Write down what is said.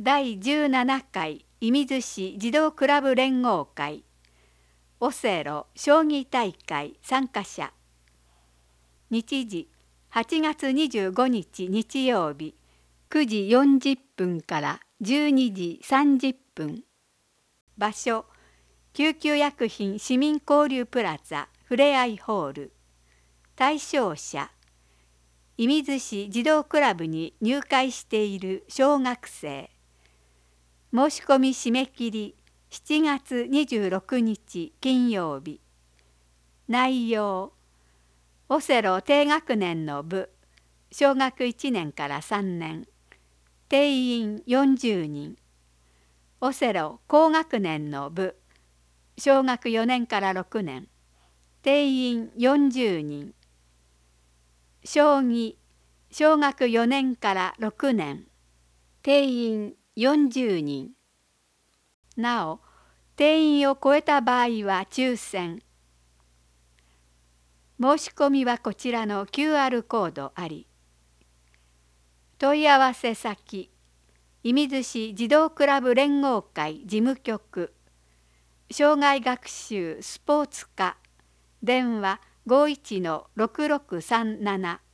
第17回射水市児童クラブ連合会オセロ将棋大会参加者。日時8月25日日曜日9時40分から12時30分。場所救急薬品市民交流プラザふれあいホール。対象者射水市児童クラブに入会している小学生。申し込み締め切り7月26日金曜日。内容オセロ低学年の部小学1年から3年定員40人。オセロ高学年の部小学4年から6年定員40人。将棋小学4年から6年定員40人。なお定員を超えた場合は抽選。申し込みはこちらの QR コードあり。問い合わせ先射水市児童クラブ連合会事務局障害学習スポーツ課電話51-6637